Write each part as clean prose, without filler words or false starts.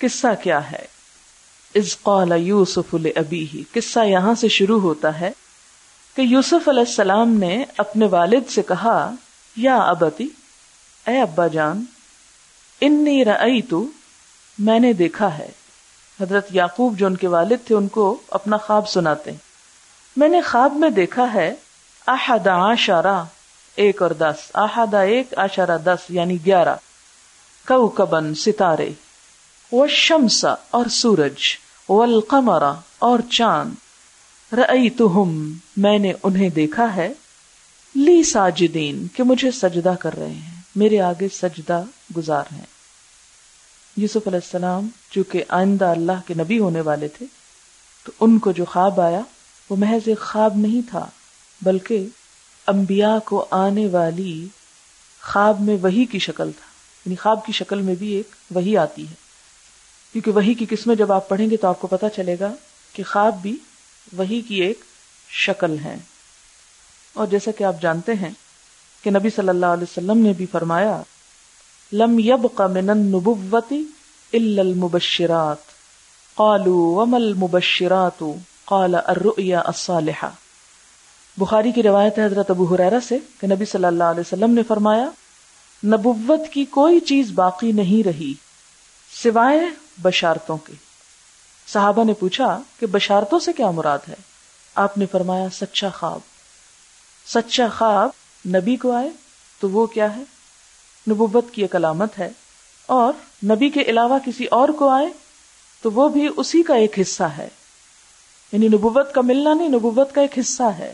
قصہ کیا ہے؟ اذ قال یوسف لابیہ، قصہ یہاں سے شروع ہوتا ہے کہ یوسف علیہ السلام نے اپنے والد سے کہا، یا ابتی، اے ابا جان، انی رأیت، میں نے دیکھا ہے. حضرت یعقوب جو ان کے والد تھے ان کو اپنا خواب سناتے ہیں. میں نے خواب میں دیکھا ہے 11 ایک اور 10، 11 عشرہ 10 یعنی 11، کوكبا ستارے، والشمس اور سورج، والقمر اور چاند، رأیتہم میں نے انہیں دیکھا ہے، لی ساجدین کہ مجھے سجدہ کر رہے ہیں، میرے آگے سجدہ گزار ہیں. یوسف علیہ السلام چونکہ آئندہ اللہ کے نبی ہونے والے تھے تو ان کو جو خواب آیا وہ محض ایک خواب نہیں تھا، بلکہ انبیاء کو آنے والی خواب میں وحی کی شکل تھا. یعنی خواب کی شکل میں بھی ایک وحی آتی ہے، کیونکہ وحی کی قسمیں جب آپ پڑھیں گے تو آپ کو پتہ چلے گا کہ خواب بھی وحی کی ایک شکل ہے. اور جیسا کہ آپ جانتے ہیں کہ نبی صلی اللہ علیہ وسلم نے بھی فرمایا، لم يبق من النبوة الا المبشرات، قالوا وما المبشرات قال الرؤيا الصالحة. بخاری کی روایت ہے حضرت ابو ہریرہ سے کہ نبی صلی اللہ علیہ وسلم نے فرمایا، نبوت کی کوئی چیز باقی نہیں رہی سوائے بشارتوں کے. صحابہ نے پوچھا کہ بشارتوں سے کیا مراد ہے؟ آپ نے فرمایا سچا خواب. سچا خواب نبی کو آئے تو وہ کیا ہے؟ نبوت کی ایک علامت ہے، اور نبی کے علاوہ کسی اور کو آئے تو وہ بھی اسی کا ایک حصہ ہے. یعنی نبوت کا ملنا نہیں، نبوت کا ایک حصہ ہے.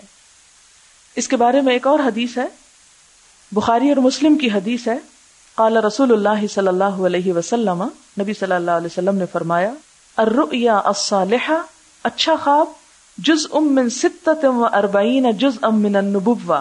اس کے بارے میں ایک اور حدیث ہے، بخاری اور مسلم کی حدیث ہے. قال رسول اللہ صلی اللہ علیہ وسلم، نبی صلی اللہ علیہ وسلم نے فرمایا، الرؤیا الصالحہ، اچھا خواب، جزء من 46 جزءا من النبوہ،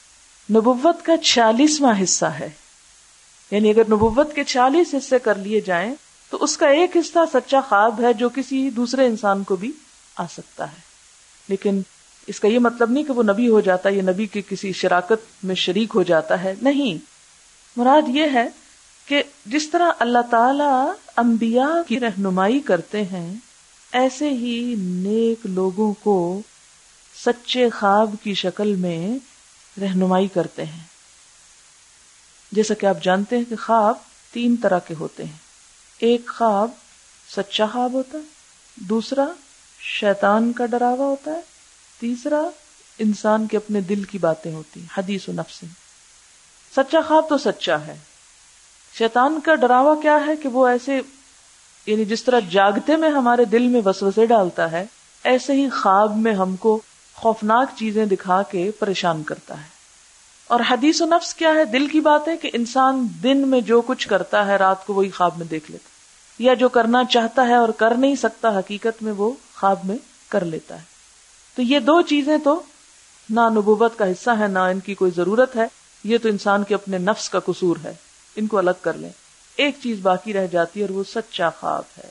نبوت کا 46واں حصہ ہے. یعنی اگر نبوت کے 40 حصے کر لیے جائیں تو اس کا ایک حصہ سچا خواب ہے جو کسی دوسرے انسان کو بھی آ سکتا ہے. لیکن اس کا یہ مطلب نہیں کہ وہ نبی ہو جاتا ہے یا نبی کی کسی شراکت میں شریک ہو جاتا ہے، نہیں. مراد یہ ہے کہ جس طرح اللہ تعالی انبیاء کی رہنمائی کرتے ہیں، ایسے ہی نیک لوگوں کو سچے خواب کی شکل میں رہنمائی کرتے ہیں. جیسا کہ آپ جانتے ہیں کہ خواب 3 طرح کے ہوتے ہیں. ایک خواب سچا خواب ہوتا ہے، دوسرا شیطان کا ڈراوا ہوتا ہے، تیسرا انسان کے اپنے دل کی باتیں ہوتی ہیں، حدیث و نفس. سچا خواب تو سچا ہے. شیطان کا ڈراوا کیا ہے کہ وہ ایسے، یعنی جس طرح جاگتے میں ہمارے دل میں وسوسے ڈالتا ہے، ایسے ہی خواب میں ہم کو خوفناک چیزیں دکھا کے پریشان کرتا ہے. اور حدیث و نفس کیا ہے؟ دل کی بات ہے کہ انسان دن میں جو کچھ کرتا ہے رات کو وہی خواب میں دیکھ لیتا ہے، یا جو کرنا چاہتا ہے اور کر نہیں سکتا حقیقت میں وہ خواب میں کر لیتا ہے. تو یہ 2 چیزیں تو نہ نبوت کا حصہ ہے، نہ ان کی کوئی ضرورت ہے. یہ تو انسان کے اپنے نفس کا قصور ہے، ان کو الگ کر لیں. ایک چیز باقی رہ جاتی ہے اور وہ سچا خواب ہے.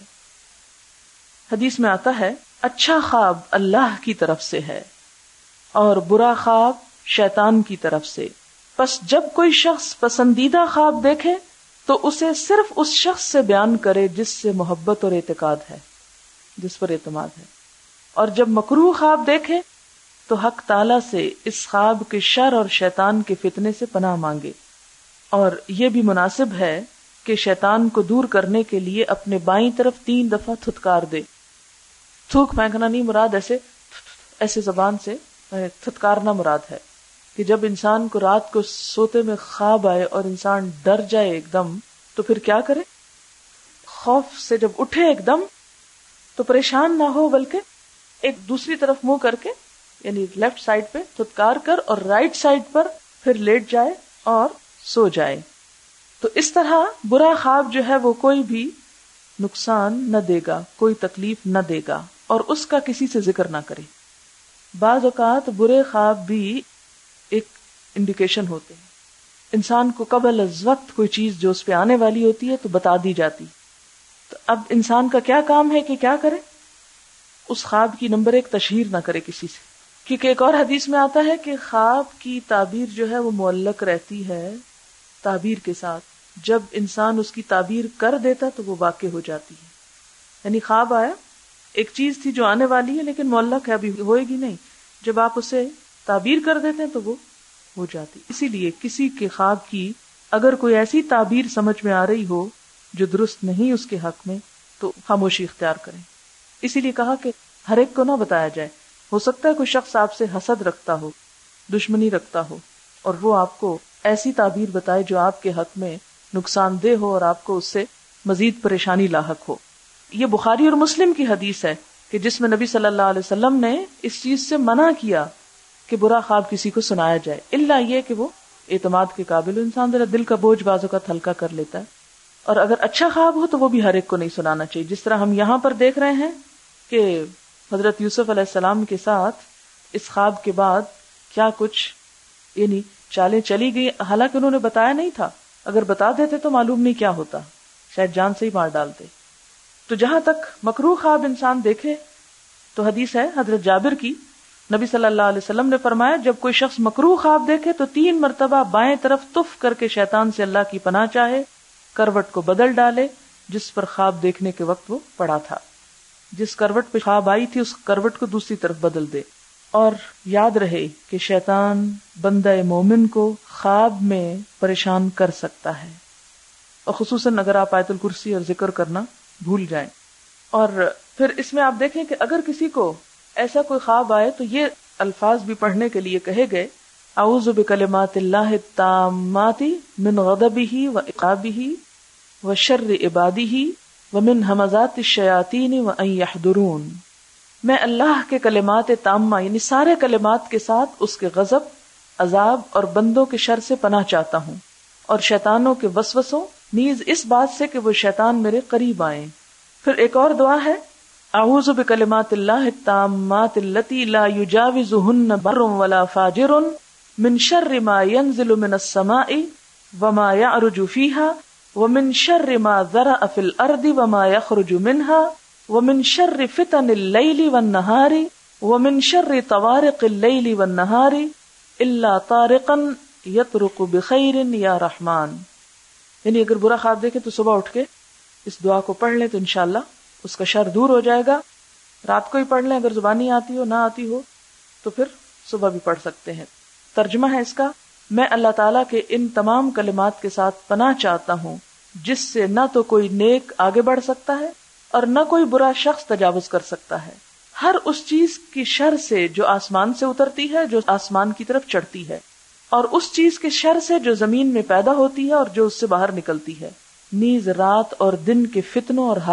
حدیث میں آتا ہے، اچھا خواب اللہ کی طرف سے ہے اور برا خواب شیطان کی طرف سے. پس جب کوئی شخص پسندیدہ خواب دیکھے تو اسے صرف اس شخص سے بیان کرے جس سے محبت اور اعتقاد ہے، جس پر اعتماد ہے. اور جب مکروہ خواب دیکھے تو حق تعالی سے اس خواب کے شر اور شیطان کے فتنے سے پناہ مانگے. اور یہ بھی مناسب ہے کہ شیطان کو دور کرنے کے لیے اپنے بائیں طرف 3 دفعہ تھتکار دے. تھوک پھینکنا نہیں مراد، ایسے زبان سے تھتکارنا مراد ہے کہ جب انسان کو رات کو سوتے میں خواب آئے اور انسان ڈر جائے ایک دم تو پھر کیا کرے؟ خوف سے جب اٹھے ایک دم تو پریشان نہ ہو، بلکہ ایک دوسری طرف منہ کر کے، یعنی لیفٹ سائڈ پہ تھتکار کر اور رائٹ سائڈ پر پھر لیٹ جائے اور سو جائے. تو اس طرح برا خواب جو ہے وہ کوئی بھی نقصان نہ دے گا، کوئی تکلیف نہ دے گا، اور اس کا کسی سے ذکر نہ کرے. بعض اوقات برے خواب بھی ایک انڈیکیشن ہوتے ہیں. انسان کو قبل از وقت کوئی چیز جو اس پہ آنے والی ہوتی ہے تو بتا دی جاتی. تو اب انسان کا کیا کام ہے کہ کیا کرے؟ اس خواب کی نمبر 1 تشہیر نہ کرے کسی سے، کیونکہ ایک اور حدیث میں آتا ہے کہ خواب کی تعبیر جو ہے وہ معلق رہتی ہے تعبیر کے ساتھ. جب انسان اس کی تعبیر کر دیتا تو وہ واقع ہو جاتی ہے. یعنی خواب آیا، ایک چیز تھی جو آنے والی ہے لیکن معلق ہے، ابھی ہوئے گی نہیں، جب آپ اسے تعبیر کر دیتے ہیں تو وہ ہو جاتی. اسی لیے کسی کے خواب کی اگر کوئی ایسی تعبیر سمجھ میں آ رہی ہو جو درست نہیں اس کے حق میں، تو خاموشی اختیار کریں. اسی لیے کہا کہ ہر ایک کو نہ بتایا جائے. ہو سکتا ہے کوئی شخص آپ سے حسد رکھتا ہو، دشمنی رکھتا ہو، اور وہ آپ کو ایسی تعبیر بتائے جو آپ کے حق میں نقصان دہ ہو اور آپ کو اس سے مزید پریشانی لاحق ہو. یہ بخاری اور مسلم کی حدیث ہے کہ جس میں نبی صلی اللہ علیہ وسلم نے اس چیز سے منع کیا کہ برا خواب کسی کو سنایا جائے، الا یہ کہ وہ اعتماد کے قابل ہو. انسان ذرا دل کا بوجھ بازو کا ہلکا کر لیتا ہے. اور اگر اچھا خواب ہو تو وہ بھی ہر ایک کو نہیں سنانا چاہیے. جس طرح ہم یہاں پر دیکھ رہے ہیں کہ حضرت یوسف علیہ السلام کے ساتھ اس خواب کے بعد کیا کچھ یعنی چالیں چلی گئی. حالانکہ انہوں نے بتایا نہیں تھا، اگر بتا دیتے تو معلوم نہیں کیا ہوتا، شاید جان سے ہی مار ڈالتے. تو جہاں تک مکروہ خواب انسان دیکھے تو حدیث ہے حضرت جابر کی، نبی صلی اللہ علیہ وسلم نے فرمایا جب کوئی شخص مکروہ خواب دیکھے تو 3 مرتبہ بائیں طرف تف کر کے شیطان سے اللہ کی پناہ چاہے، کروٹ کو بدل ڈالے جس پر خواب دیکھنے کے وقت وہ پڑا تھا. جس کروٹ پہ خواب آئی تھی اس کروٹ کو دوسری طرف بدل دے. اور یاد رہے کہ شیطان بندہ مومن کو خواب میں پریشان کر سکتا ہے، اور خصوصاً اگر آپ آیت الکرسی اور ذکر کرنا بھول جائیں. اور پھر اس میں آپ دیکھیں کہ اگر کسی کو ایسا کوئی خواب آئے تو یہ الفاظ بھی پڑھنے کے لیے کہے گئے، اعوذ بکلمات اللہ التامات من غضبہ وعقابہ وشر عبادہ ومن ہمزات الشیاطین وان یحضرون. میں اللہ کے کلمات تامہ یعنی سارے کلمات کے ساتھ اس کے غضب، عذاب اور بندوں کے شر سے پناہ چاہتا ہوں، اور شیطانوں کے وسوسوں، نیز اس بات سے کہ وہ شیطان میرے قریب آئیں. پھر ایک اور دعا ہے، اعوذ بکلمات اللہ التامات اللتی لا یجاوزہن بر ولا فاجر من شر ما ينزل من السماء وما يعرج فيها ومن شر ما ذرأ في الارض وما يخرج منها ومن شر فتن اللیل والنہار ومن شر طوارق اللیل والنہار الا طارقا یطرق بخیر یا رحمان. یعنی اگر برا خواب دیکھے تو صبح اٹھ کے اس دعا کو پڑھ لیں تو انشاءاللہ اس کا شر دور ہو جائے گا. رات کو ہی پڑھ لیں، اگر زبانی آتی ہو نہ آتی ہو تو پھر صبح بھی پڑھ سکتے ہیں. ترجمہ ہے اس کا، میں اللہ تعالیٰ کے ان تمام کلمات کے ساتھ پناہ چاہتا ہوں جس سے نہ تو کوئی نیک آگے بڑھ سکتا ہے اور نہ کوئی برا شخص تجاوز کر سکتا ہے، ہر اس چیز کی شر سے جو آسمان سے اترتی ہے، جو آسمان کی طرف چڑھتی ہے، اور اس چیز کے شر سے جو زمین میں پیدا ہوتی ہے اور جو اس سے باہر نکلتی ہے، نیز رات اور دن کے فتنوں اور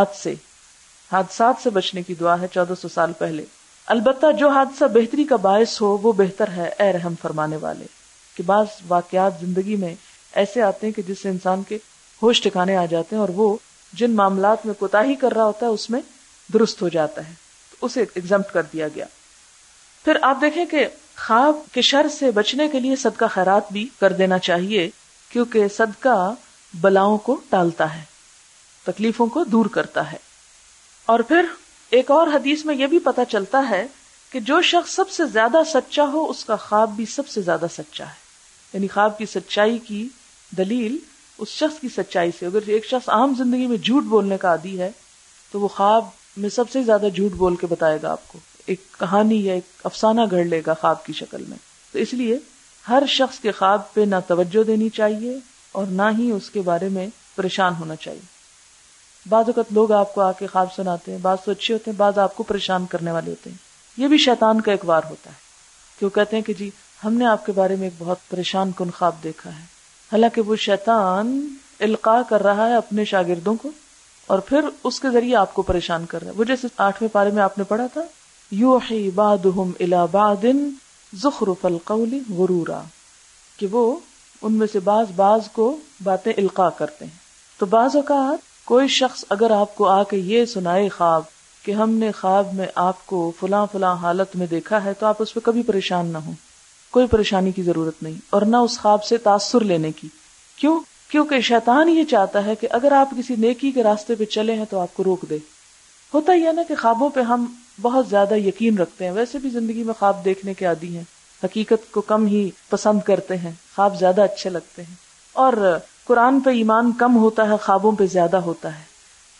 حادثات سے بچنے کی دعا ہے 1400 سال پہلے. البتہ جو حادثہ بہتری کا باعث ہو وہ بہتر ہے اے رحم فرمانے والے. کہ بعض واقعات زندگی میں ایسے آتے ہیں کہ جس سے انسان کے ہوش ٹھکانے آ جاتے ہیں اور وہ جن معاملات میں کوتاہی کر رہا ہوتا ہے اس میں درست ہو جاتا ہے، تو اسے ایگزمپٹ کر دیا گیا. پھر آپ دیکھیں کہ خواب کے شر سے بچنے کے لیے صدقہ خیرات بھی کر دینا چاہیے، کیونکہ صدقہ بلاؤں کو ٹالتا ہے، تکلیفوں کو دور کرتا ہے. اور پھر ایک اور حدیث میں یہ بھی پتہ چلتا ہے کہ جو شخص سب سے زیادہ سچا ہو اس کا خواب بھی سب سے زیادہ سچا ہے. یعنی خواب کی سچائی کی دلیل اس شخص کی سچائی سے. اگر ایک شخص عام زندگی میں جھوٹ بولنے کا عادی ہے تو وہ خواب میں سب سے زیادہ جھوٹ بول کے بتائے گا آپ کو، ایک کہانی یا ایک افسانہ گھڑ لے گا خواب کی شکل میں. تو اس لیے ہر شخص کے خواب پہ نہ توجہ دینی چاہیے اور نہ ہی اس کے بارے میں پریشان ہونا چاہیے. بعض اوقات لوگ آپ کو آ کے خواب سناتے ہیں، بعض تو اچھے ہوتے ہیں، بعض آپ کو پریشان کرنے والے ہوتے ہیں. یہ بھی شیطان کا ایک وار ہوتا ہے کہ وہ کہتے ہیں کہ جی ہم نے آپ کے بارے میں ایک بہت پریشان کن خواب دیکھا ہے، حالانکہ وہ شیطان القاء کر رہا ہے اپنے شاگردوں کو اور پھر اس کے ذریعے آپ کو پریشان کر رہا ہے. وہ جیسے 8ویں پارے میں آپ نے پڑھا تھا، یوحی بعضهم الی بعض زخرف القول غرورا، کہ وہ ان میں سے بعض کو باتیں القاء کرتے ہیں. تو بعض اوقات کوئی شخص اگر آپ کو آ کے یہ سنائے خواب کہ ہم نے خواب میں آپ کو فلاں فلاں حالت میں دیکھا ہے، تو آپ اس پہ کبھی پریشان نہ ہوں، کوئی پریشانی کی ضرورت نہیں اور نہ اس خواب سے تاثر لینے کی. کیوں؟ کیونکہ شیطان یہ چاہتا ہے کہ اگر آپ کسی نیکی کے راستے پہ چلے ہیں تو آپ کو روک دے. ہوتا ہی ہے نا کہ خوابوں پہ ہم بہت زیادہ یقین رکھتے ہیں، ویسے بھی زندگی میں خواب دیکھنے کے عادی ہیں، حقیقت کو کم ہی پسند کرتے ہیں، خواب زیادہ اچھے لگتے ہیں، اور قرآن پہ ایمان کم ہوتا ہے، خوابوں پہ زیادہ ہوتا ہے.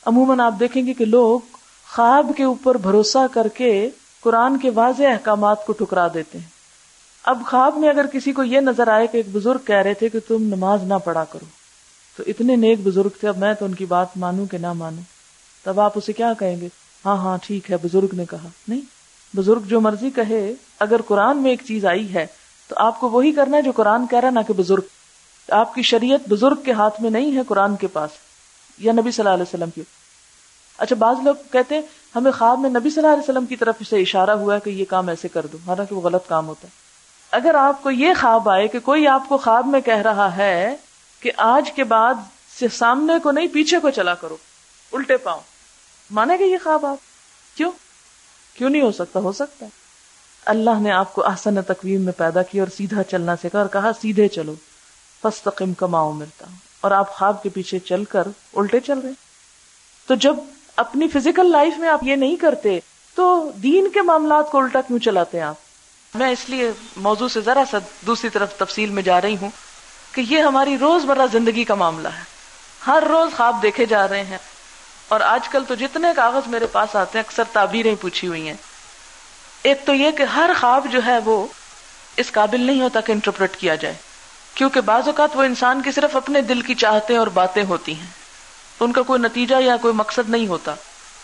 عموماً آپ دیکھیں گے کہ لوگ خواب کے اوپر بھروسہ کر کے قرآن کے واضح احکامات کو ٹھکرا دیتے ہیں. اب خواب میں اگر کسی کو یہ نظر آئے کہ ایک بزرگ کہہ رہے تھے کہ تم نماز نہ پڑھا کرو، تو اتنے نیک بزرگ تھے، اب میں تو ان کی بات مانوں کہ نہ مانوں، تب آپ اسے کیا کہیں گے؟ ہاں ہاں ٹھیک ہے، بزرگ نے کہا. نہیں، بزرگ جو مرضی کہے، اگر قرآن میں ایک چیز آئی ہے تو آپ کو وہی کرنا ہے جو قرآن کہہ رہا، نہ کہ بزرگ. آپ کی شریعت بزرگ کے ہاتھ میں نہیں ہے، قرآن کے پاس یا نبی صلی اللہ علیہ وسلم کی. اچھا، بعض لوگ کہتے ہیں ہمیں خواب میں نبی صلی اللہ علیہ وسلم کی طرف سے اشارہ ہوا ہے کہ یہ کام ایسے کر دو، حالانکہ وہ غلط کام ہوتا ہے. اگر آپ کو یہ خواب آئے کہ کوئی آپ کو خواب میں کہہ رہا ہے کہ آج کے بعد سے سامنے کو نہیں پیچھے کو چلا کرو الٹے پاؤں، مانے گا یہ خواب آپ؟ کیوں نہیں ہو سکتا؟ ہو سکتا ہے. اللہ نے آپ کو احسن تقویم میں پیدا کیا اور سیدھا چلنا سکھا اور کہا سیدھے چلو، فاستقم کما امرت، اور آپ خواب کے پیچھے چل کر الٹے چل رہے. تو جب اپنی فزیکل لائف میں آپ یہ نہیں کرتے تو دین کے معاملات کو الٹا کیوں چلاتے ہیں آپ؟ میں اس لیے موضوع سے ذرا سا دوسری طرف تفصیل میں جا رہی ہوں کہ یہ ہماری روزمرہ زندگی کا معاملہ ہے. ہر روز خواب دیکھے جا رہے ہیں، اور آج کل تو جتنے کاغذ میرے پاس آتے ہیں اکثر تعبیریں پوچھی ہوئی ہیں. ایک تو یہ کہ ہر خواب جو ہے وہ اس قابل نہیں ہوتا کہ انٹرپریٹ کیا جائے، کیونکہ بعض اوقات وہ انسان کی صرف اپنے دل کی چاہتیں اور باتیں ہوتی ہیں، ان کا کوئی نتیجہ یا کوئی مقصد نہیں ہوتا.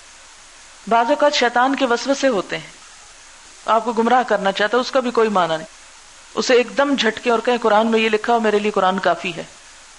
بعض اوقات شیطان کے وسوسے ہوتے ہیں، آپ کو گمراہ کرنا چاہتا ہے، اس کا بھی کوئی معنی نہیں. اسے ایک دم جھٹکے اور کہیں قرآن میں یہ لکھا ہو، میرے لیے قرآن کافی ہے.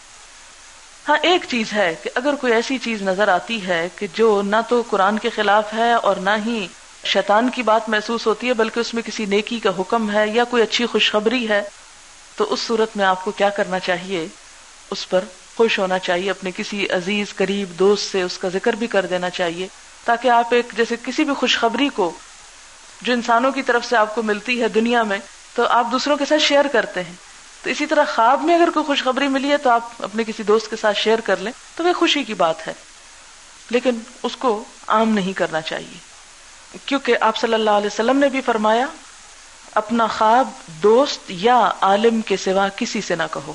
ہاں ایک چیز ہے کہ اگر کوئی ایسی چیز نظر آتی ہے کہ جو نہ تو قرآن کے خلاف ہے اور نہ ہی شیطان کی بات محسوس ہوتی ہے، بلکہ اس میں کسی نیکی کا حکم ہے یا کوئی اچھی خوشخبری ہے، تو اس صورت میں آپ کو کیا کرنا چاہیے؟ اس پر خوش ہونا چاہیے، اپنے کسی عزیز قریب دوست سے اس کا ذکر بھی کر دینا چاہیے، تاکہ آپ ایک جیسے کسی بھی خوشخبری کو جو انسانوں کی طرف سے آپ کو ملتی ہے دنیا میں تو آپ دوسروں کے ساتھ شیئر کرتے ہیں، تو اسی طرح خواب میں اگر کوئی خوشخبری ملی ہے تو آپ اپنے کسی دوست کے ساتھ شیئر کر لیں تو وہ خوشی کی بات ہے، لیکن اس کو عام نہیں کرنا چاہیے. کیونکہ آپ صلی اللہ علیہ وسلم نے بھی فرمایا اپنا خواب دوست یا عالم کے سوا کسی سے نہ کہو.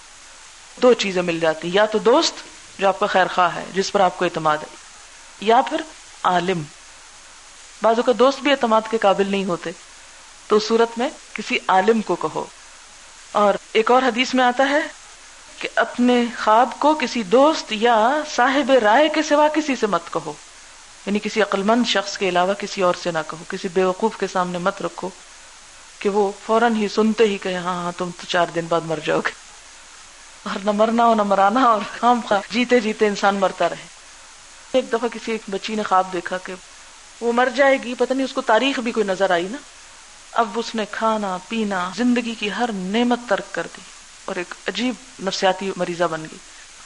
دو چیزیں مل جاتی، یا تو دوست جو آپ کا خیر خواہ ہے جس پر آپ کو اعتماد ہے، یا پھر عالم. بعضوں کا دوست بھی اعتماد کے قابل نہیں ہوتے، تو اس صورت میں کسی عالم کو کہو. اور ایک اور حدیث میں آتا ہے کہ اپنے خواب کو کسی دوست یا صاحب رائے کے سوا کسی سے مت کہو، یعنی کسی عقل مند شخص کے علاوہ کسی اور سے نہ کہو. کسی بیوقوف کے سامنے مت رکھو کہ وہ فوراً ہی سنتے ہی کہے ہاں ہاں تم تو 4 دن بعد مر جاؤ گے، اور نہ مرنا ہو نہ مرانا، اور خام خواہ جیتے جیتے انسان مرتا رہے. ایک دفعہ کسی ایک بچی نے خواب دیکھا کہ وہ مر جائے گی، پتہ نہیں اس کو تاریخ بھی کوئی نظر آئی نا. اب اس نے کھانا پینا زندگی کی ہر نعمت ترک کر دی اور ایک عجیب نفسیاتی مریضہ بن گئی.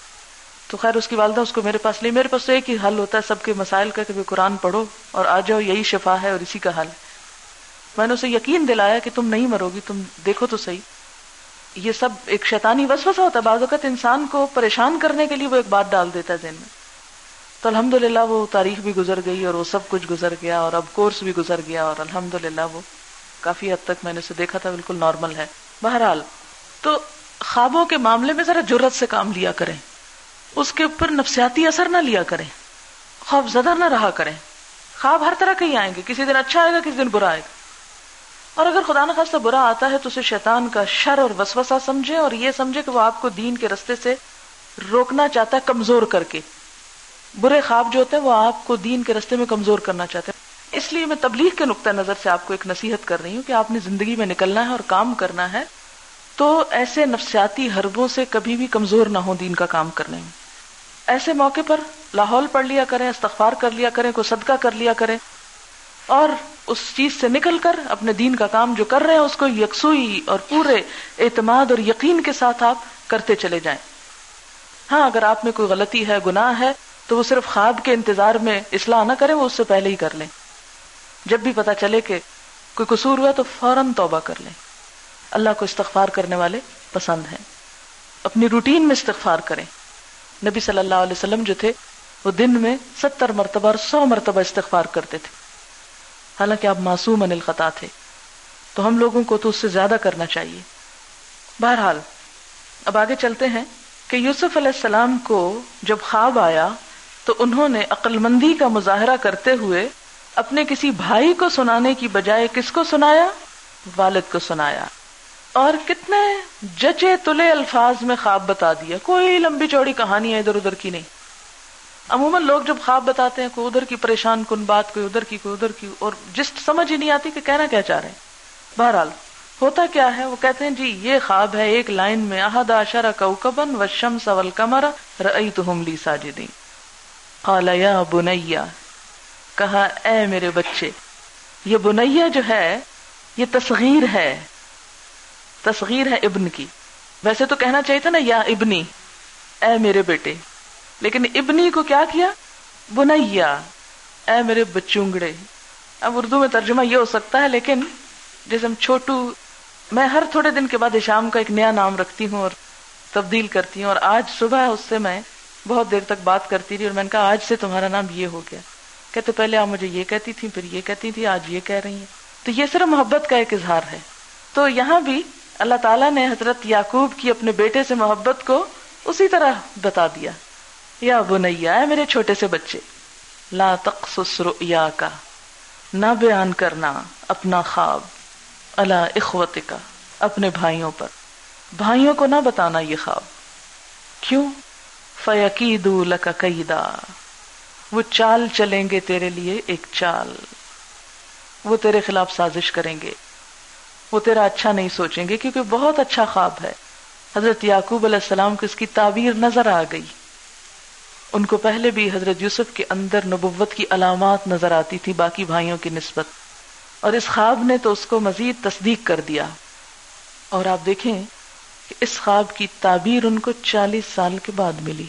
تو خیر اس کی والدہ اس کو میرے پاس لے. میرے پاس تو ایک ہی حل ہوتا ہے سب کے مسائل کا کہ قرآن پڑھو اور آ جاؤ، یہی شفا ہے اور اسی کا حل. میں نے اسے یقین دلایا کہ تم نہیں مرو گی، تم دیکھو تو صحیح. یہ سب ایک شیطانی وسوسہ ہوتا ہے، بعض اوقات انسان کو پریشان کرنے کے لیے وہ ایک بات ڈال دیتا ہے ذہن میں. تو الحمدللہ وہ تاریخ بھی گزر گئی اور وہ سب کچھ گزر گیا اور اب کورس بھی گزر گیا، اور الحمدللہ وہ کافی حد تک میں نے اسے دیکھا تھا بالکل نارمل ہے. بہرحال تو خوابوں کے معاملے میں ذرا جرت سے کام لیا کریں، اس کے اوپر نفسیاتی اثر نہ لیا کریں، خوف زدہ نہ رہا کریں. خواب ہر طرح کے ہی آئیں گے، کسی دن اچھا آئے گا کسی دن برا آئے گا، اور اگر خدا نخواستہ برا آتا ہے تو اسے شیطان کا شر اور وسوسہ سمجھے اور یہ سمجھے کہ وہ آپ کو دین کے رستے سے روکنا چاہتا ہے کمزور کر کے. برے خواب جو ہوتے ہیں وہ آپ کو دین کے رستے میں کمزور کرنا چاہتے ہیں. اس لیے میں تبلیغ کے نقطہ نظر سے آپ کو ایک نصیحت کر رہی ہوں کہ آپ نے زندگی میں نکلنا ہے اور کام کرنا ہے، تو ایسے نفسیاتی حربوں سے کبھی بھی کمزور نہ ہو دین کا کام کرنے میں. ایسے موقع پر لاحول پڑھ لیا کریں، استغفار کر لیا کریں، کوئی صدقہ کر لیا کریں، اور اس چیز سے نکل کر اپنے دین کا کام جو کر رہے ہیں اس کو یکسوئی اور پورے اعتماد اور یقین کے ساتھ آپ کرتے چلے جائیں. ہاں اگر آپ میں کوئی غلطی ہے، گناہ ہے، تو وہ صرف خواب کے انتظار میں اصلاح نہ کریں، وہ اس سے پہلے ہی کر لیں. جب بھی پتہ چلے کہ کوئی قصور ہوا تو فوراً توبہ کر لیں. اللہ کو استغفار کرنے والے پسند ہیں. اپنی روٹین میں استغفار کریں. نبی صلی اللہ علیہ وسلم جو تھے وہ دن میں 70 مرتبہ اور 100 مرتبہ استغفار کرتے تھے، حالانکہ آپ معصوم عن الخطا تھے. تو ہم لوگوں کو تو اس سے زیادہ کرنا چاہیے. بہرحال اب آگے چلتے ہیں کہ یوسف علیہ السلام کو جب خواب آیا تو انہوں نے عقل مندی کا مظاہرہ کرتے ہوئے اپنے کسی بھائی کو سنانے کی بجائے کس کو سنایا؟ والد کو سنایا. اور کتنے جچے تلے الفاظ میں خواب بتا دیا، کوئی لمبی چوڑی کہانی ہے ادھر ادھر کی نہیں. عموماً لوگ جب خواب بتاتے ہیں کوئی ادھر کی پریشان کن بات، کوئی ادھر کی، اور جس سمجھ ہی نہیں آتی کہ کہنا کیا چاہ رہے ہیں. بہرحال ہوتا کیا ہے، وہ کہتے ہیں جی یہ خواب ہے ایک لائن میں، احد عشر کوكبا والشمس والقمر رأيتهم لي ساجدين. قال یا بنیا، کہا اے میرے بچے. یہ بنیا جو ہے یہ تصغیر ہے ابن کی. ویسے تو کہنا چاہیے تھا نا یا ابنی، اے میرے بیٹے، لیکن ابنی کو کیا کیا؟ بنیا، اے میرے بچونگڑے. اب اردو میں ترجمہ یہ ہو سکتا ہے، لیکن جیسے ہم چھوٹو، میں ہر تھوڑے دن کے بعد شام کا ایک نیا نام رکھتی ہوں اور تبدیل کرتی ہوں، اور آج صبح اس سے میں بہت دیر تک بات کرتی رہی اور میں نے کہا آج سے تمہارا نام یہ ہو گیا. کہتے پہلے آپ مجھے یہ کہتی تھی، پھر یہ کہتی تھی، آج یہ کہہ رہی ہیں. تو یہ صرف محبت کا ایک اظہار ہے. تو یہاں بھی اللہ تعالیٰ نے حضرت یعقوب کی اپنے بیٹے سے محبت کو اسی طرح بتا دیا. یا بنیا، اے میرے چھوٹے سے بچے، لا تقصص رؤیاک، نہ بیان کرنا اپنا خواب، علی اخوتک، اپنے بھائیوں پر. بھائیوں کو نہ بتانا یہ خواب. کیوں؟ فیکیدوا لک کیدا، وہ چال چلیں گے تیرے لیے ایک چال، وہ تیرے خلاف سازش کریں گے، وہ تیرا اچھا نہیں سوچیں گے، کیونکہ بہت اچھا خواب ہے. حضرت یعقوب علیہ السلام کو اس کی تعبیر نظر آ گئی. ان کو پہلے بھی حضرت یوسف کے اندر نبوت کی علامات نظر آتی تھی باقی بھائیوں کی نسبت، اور اس خواب نے تو اس کو مزید تصدیق کر دیا. اور آپ دیکھیں کہ اس خواب کی تعبیر ان کو 40 سال کے بعد ملی،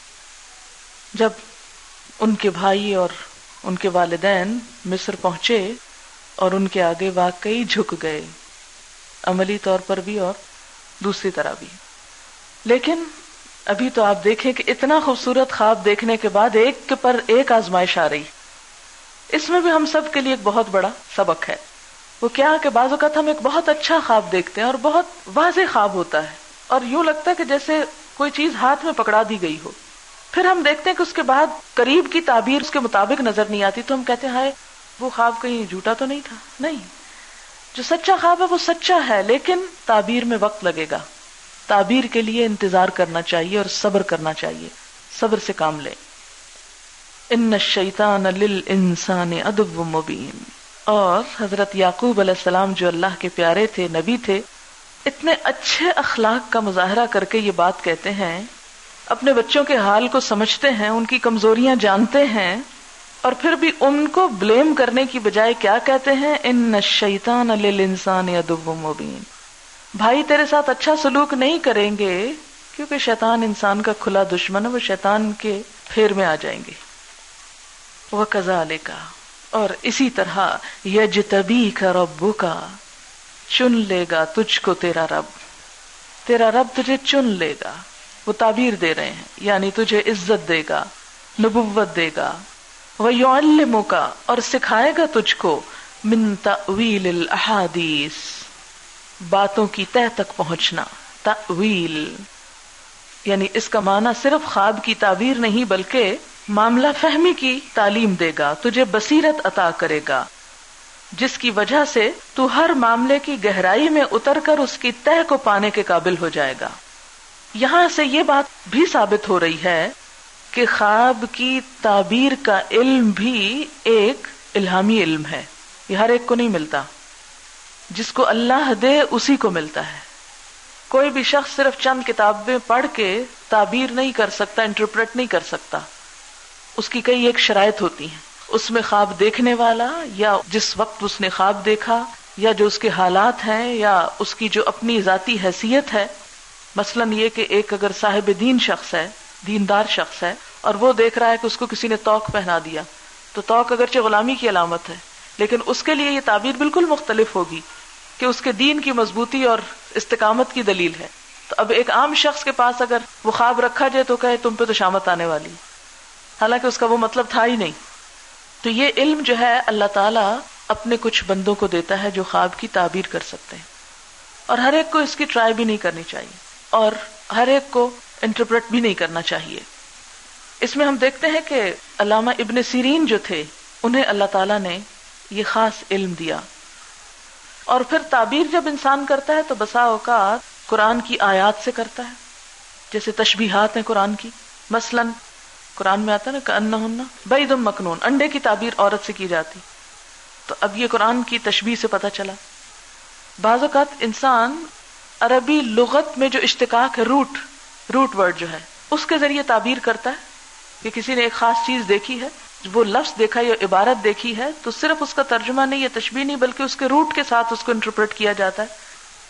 جب ان کے بھائی اور ان کے والدین مصر پہنچے اور ان کے آگے واقعی جھک گئے، عملی طور پر بھی اور دوسری طرح بھی. لیکن ابھی تو آپ دیکھیں کہ اتنا خوبصورت خواب دیکھنے کے بعد ایک کے پر ایک آزمائش آ رہی. اس میں بھی ہم سب کے لیے ایک بہت بڑا سبق ہے. وہ کیا کہ بعض اوقات ہم ایک بہت اچھا خواب دیکھتے ہیں اور بہت واضح خواب ہوتا ہے اور یوں لگتا ہے کہ جیسے کوئی چیز ہاتھ میں پکڑا دی گئی ہو. پھر ہم دیکھتے ہیں کہ اس کے بعد قریب کی تعبیر اس کے مطابق نظر نہیں آتی، تو ہم کہتے ہیں ہائے وہ خواب کہیں جھوٹا تو نہیں تھا. نہیں، جو سچا خواب ہے وہ سچا ہے، لیکن تعبیر میں وقت لگے گا. تعبیر کے لیے انتظار کرنا چاہیے اور صبر کرنا چاہیے. صبر سے کام لیں. ان الشیطان للانسان عدو مبین. اور حضرت یعقوب علیہ السلام جو اللہ کے پیارے تھے، نبی تھے، اتنے اچھے اخلاق کا مظاہرہ کر کے یہ بات کہتے ہیں، اپنے بچوں کے حال کو سمجھتے ہیں، ان کی کمزوریاں جانتے ہیں، اور پھر بھی ان کو بلیم کرنے کی بجائے کیا کہتے ہیں؟ ان الشیطان للانسان عدو مبین. بھائی تیرے ساتھ اچھا سلوک نہیں کریں گے کیونکہ شیطان انسان کا کھلا دشمن ہے، وہ شیطان کے پھیر میں آ جائیں گے. وَكَذَلِكَ، اور اسی طرح یجتبیک ربک، چن لے گا تجھ کو تیرا رب. تیرا رب تجھے چن لے گا. وہ تعبیر دے رہے ہیں، یعنی تجھے عزت دے گا، نبوت دے گا. وَيُعَلِّمُكَ، اور سکھائے گا تجھ کو، من تأویل الاحادیث، باتوں کی تہ تک پہنچنا. تأویل یعنی اس کا معنی صرف خواب کی تعبیر نہیں بلکہ معاملہ فہمی کی تعلیم دے گا، تجھے بصیرت عطا کرے گا، جس کی وجہ سے تو ہر معاملے کی گہرائی میں اتر کر اس کی تہ کو پانے کے قابل ہو جائے گا. یہاں سے یہ بات بھی ثابت ہو رہی ہے کہ خواب کی تعبیر کا علم بھی ایک الہامی علم ہے. یہ ہر ایک کو نہیں ملتا، جس کو اللہ دے اسی کو ملتا ہے. کوئی بھی شخص صرف چند کتابیں پڑھ کے تعبیر نہیں کر سکتا، انٹرپریٹ نہیں کر سکتا. اس کی کئی ایک شرائط ہوتی ہیں. اس میں خواب دیکھنے والا، یا جس وقت اس نے خواب دیکھا، یا جو اس کے حالات ہیں، یا اس کی جو اپنی ذاتی حیثیت ہے. مثلاً یہ کہ ایک اگر صاحب دین شخص ہے، دیندار شخص ہے، اور وہ دیکھ رہا ہے کہ اس کو کسی نے طوق پہنا دیا، تو طوق اگرچہ غلامی کی علامت ہے، لیکن اس کے لیے یہ تعبیر بالکل مختلف ہوگی کہ اس کے دین کی مضبوطی اور استقامت کی دلیل ہے. تو اب ایک عام شخص کے پاس اگر وہ خواب رکھا جائے تو کہے تم پہ تو شامت آنے والی، حالانکہ اس کا وہ مطلب تھا ہی نہیں. تو یہ علم جو ہے اللہ تعالیٰ اپنے کچھ بندوں کو دیتا ہے جو خواب کی تعبیر کر سکتے ہیں، اور ہر ایک کو اس کی ٹرائی بھی نہیں کرنی چاہیے، اور ہر ایک کو انٹرپریٹ بھی نہیں کرنا چاہیے. اس میں ہم دیکھتے ہیں کہ علامہ ابن سیرین جو تھے انہیں اللہ تعالیٰ نے یہ خاص علم دیا. اور پھر تعبیر جب انسان کرتا ہے تو بسا اوقات قرآن کی آیات سے کرتا ہے، جیسے تشبیہات ہیں قرآن کی. مثلا قرآن میں آتا ہے نا کأنہن بیض مکنون، انڈے کی تعبیر عورت سے کی جاتی، تو اب یہ قرآن کی تشبیہ سے پتہ چلا. بعض اوقات انسان عربی لغت میں جو اشتقاق ہے، روٹ ورڈ جو ہے، اس کے ذریعے تعبیر کرتا ہے کہ کسی نے ایک خاص چیز دیکھی ہے، وہ لفظ دیکھا یا عبارت دیکھی ہے، تو صرف اس کا ترجمہ نہیں یا تشبیہ نہیں بلکہ اس کے روٹ کے ساتھ اس کو انٹرپریٹ کیا جاتا ہے.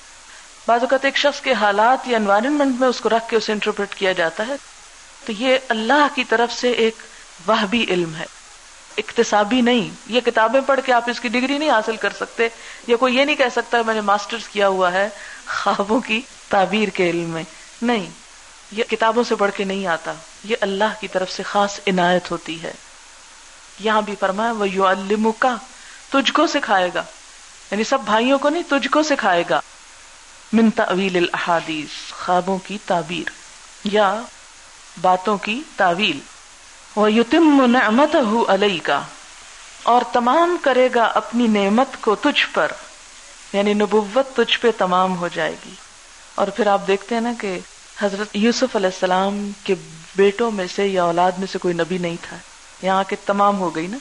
بعض اوقات ایک شخص کے حالات یا انوائرمنٹ میں اس کو رکھ کے اسے انٹرپریٹ کیا جاتا ہے. تو یہ اللہ کی طرف سے ایک وہبی علم ہے، اکتسابی نہیں. یہ کتابیں پڑھ کے آپ اس کی ڈگری نہیں حاصل کر سکتے، یا کوئی یہ نہیں کہہ سکتا میں نے ماسٹرز کیا ہوا ہے خوابوں کی تعبیر کے علم میں. نہیں، یہ کتابوں سے پڑھ کے نہیں آتا، یہ اللہ کی طرف سے خاص عنایت ہوتی ہے. یہاں بھی فرمایا وَيُعَلِّمُكَ، تجھ کو سکھائے گا، یعنی سب بھائیوں کو نہیں، تجھ کو سکھائے گا. من تأویل الاحادیث، خوابوں کی تعبیر یا باتوں کی تعویل. وَيُتِمُّ نِعْمَتَهُ عَلَيْكَ، اور تمام کرے گا اپنی نعمت کو تجھ پر، یعنی نبوت تجھ پہ تمام ہو جائے گی. اور پھر آپ دیکھتے ہیں نا کہ حضرت یوسف علیہ السلام کے بیٹوں میں سے یا اولاد میں سے کوئی نبی نہیں تھا، یہاں کے تمام ہو گئی نا.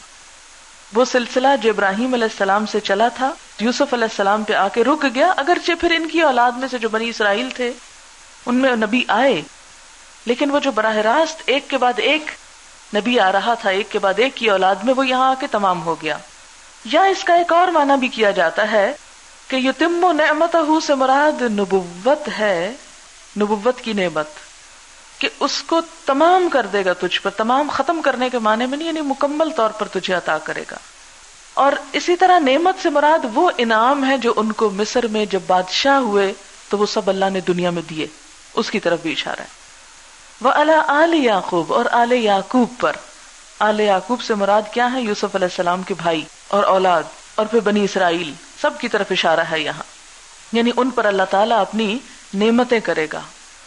وہ سلسلہ جو ابراہیم علیہ السلام سے چلا تھا یوسف علیہ السلام پہ آ کے رک گیا. اگرچہ پھر ان کی اولاد میں سے جو بنی اسرائیل تھے ان میں نبی آئے، لیکن وہ جو براہ راست ایک کے بعد ایک نبی آ رہا تھا ایک کے بعد ایک کی اولاد میں، وہ یہاں آ کے تمام ہو گیا. یا اس کا ایک اور معنی بھی کیا جاتا ہے کہ یتم نعمتہ سے مراد نبوت ہے، نبوت کی نعمت، کہ اس کو تمام کر دے گا تجھ پر. تمام ختم کرنے کے معنی میں نہیں، یعنی مکمل طور پر تجھے عطا کرے گا. اور اسی طرح نعمت سے مراد وہ انعام ہے جو ان کو مصر میں جب بادشاہ ہوئے تو وہ سب اللہ نے دنیا میں دیے، اس کی طرف بھی اشارہ ہے. وَعَلَىٰ آلِ یعقوب، اور آل یعقوب پر. آل یعقوب سے مراد کیا ہے؟ یوسف علیہ السلام کے بھائی اور اولاد، اور پھر بنی اسرائیل، سب کی طرف اشارہ ہے یہاں. یعنی ان پر اللہ تعالیٰ اپنی نعمتیں کرے گا،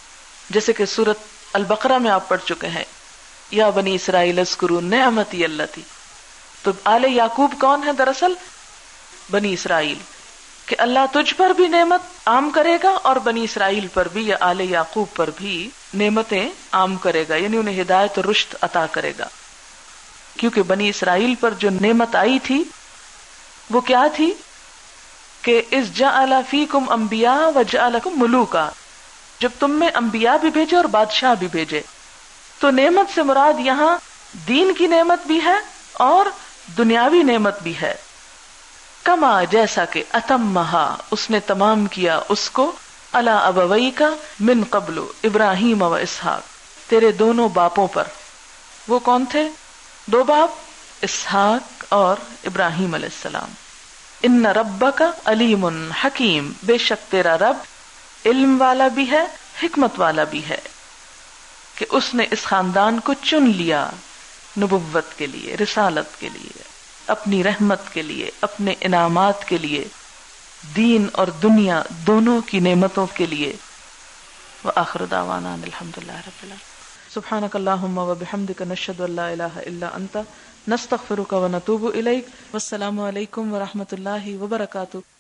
جیسے کہ سورۃ البقرہ میں آپ پڑھ چکے ہیں یا بنی اسرائیل اذکروا نعمتی اللتی. تو آل یعقوب کون ہے؟ دراصل بنی اسرائیل، کہ اللہ تجھ پر بھی نعمت عام کرے گا اور بنی اسرائیل پر بھی یا آل یعقوب پر بھی نعمتیں عام کرے گا، یعنی انہیں ہدایت اور رشد عطا کرے گا. کیونکہ بنی اسرائیل پر جو نعمت آئی تھی وہ کیا تھی کہ اذ جعل فیکم انبیاء وجعلکم ملوکا، جب تم میں انبیاء بھی بھیجے اور بادشاہ بھی بھیجے. تو نعمت سے مراد یہاں دین کی نعمت بھی ہے اور دنیاوی نعمت بھی ہے. کما، جیسا کہ اتمہا، اس نے تمام کیا اس کو، علی ابویک من قبل، ابراہیم و اسحاق، تیرے دونوں باپوں پر. وہ کون تھے؟ دو باپ، اسحاق اور ابراہیم علیہ السلام. ان ربک علیم حکیم، بے شک تیرا رب علم والا بھی ہے حکمت والا بھی ہے، کہ اس نے اس خاندان کو چن لیا نبوت کے لیے، رسالت کے لیے، اپنی رحمت کے لیے، اپنے انعامات کے لیے، دین اور دنیا دونوں کی نعمتوں کے لیے. وآخر دعوانا الحمدللہ رب العالمین. سبحانک اللہم وبحمدک نشہد ان لا الہ الا انت نستغفرک ونتوب الیک. والسلام علیکم ورحمۃ اللہ وبرکاتہ.